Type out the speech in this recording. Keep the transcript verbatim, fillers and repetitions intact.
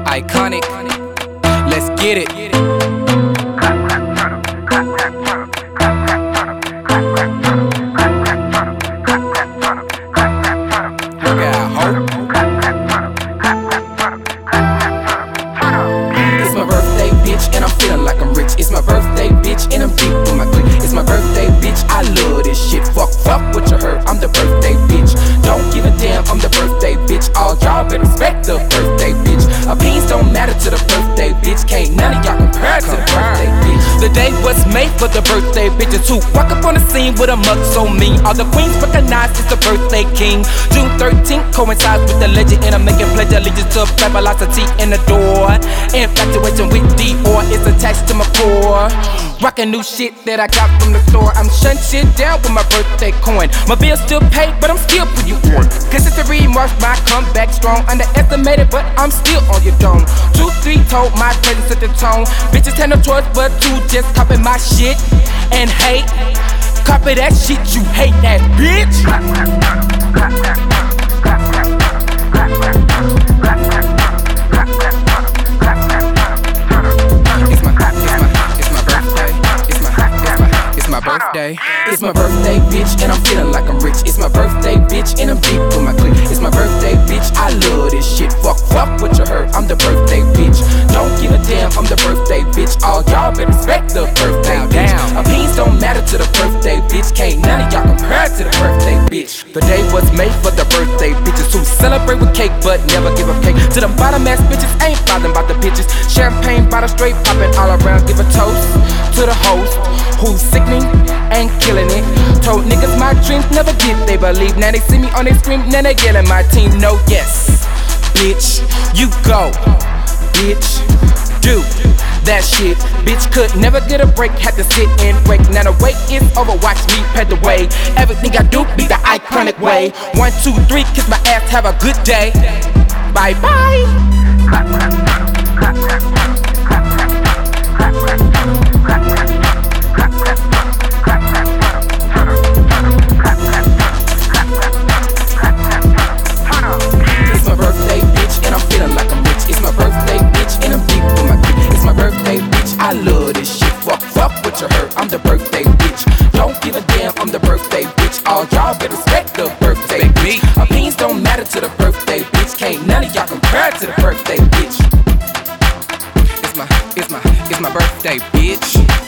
Iconic, let's get it. Look out, ho. It's my birthday, bitch, and I'm feeling like I'm rich. It's my birthday, bitch, and I'm deep with my clique. It's my birthday, bitch, I love this shit. Fuck, fuck what you heard, I'm the birthday, bitch. Don't give a damn, I'm the birthday, bitch. All y'all better respect the birthday, bitch. Opinions don't matter to the birthday, bitch. Can't none of y'all compare to the birthday, bitch. The day was made for the birthday bitches who walk up on the scene with a mug so mean. All the queens recognize it's the birthday king. June thirteenth coincides with the legend, and I'm making pledge allegiance to velocity in the door. Infatuation with Dior is attached to my core. Rockin' new shit that I got from the store. I'm shutting shit down with my birthday coin. My bill's still paid, but I'm still putting you on. Consistency marks my comeback strong. Underestimated, but I'm still on your dome. Two, three told my presence at the tone. Bitches had no choice but to just copy my shit and hate. Copy that shit, you hate that bitch. Birthday. It's my birthday, bitch, and I'm feeling like I'm rich. It's my birthday, bitch, and I'm deep with my clique. It's my birthday, bitch, I love this shit. Fuck, fuck what you heard, I'm the birthday, bitch. Don't give a damn, I'm the birthday, bitch. All y'all better respect the birthday, bitch. Opinions don't matter to the birthday, bitch. Can't none of y'all compare to the birthday, bitch. The day was made for the birthday bitches who celebrate with cake but never give up cake. To the bottom ass bitches, ain't bothering about the bitches. Champagne bottle straight popping all around. Give a toast to the host who's sickening and killing it. Told niggas my dreams never get they believe. Now they see me on they scream, now they yelling my team. No, yes, bitch, you go, bitch, do that shit. Bitch could never get a break, had to sit and break. Now the wait is over, watch me pad the way. Everything I do be the iconic way. One, two, three, kiss my ass, have a good day. Bye bye. I love this shit, fuck, fuck what you heard, I'm the birthday bitch. Don't give a damn, I'm the birthday bitch. All y'all better respect the birthday bitch. Opinions don't matter to the birthday bitch. Can't none of y'all compare to the birthday bitch. It's my, it's my, it's my birthday bitch.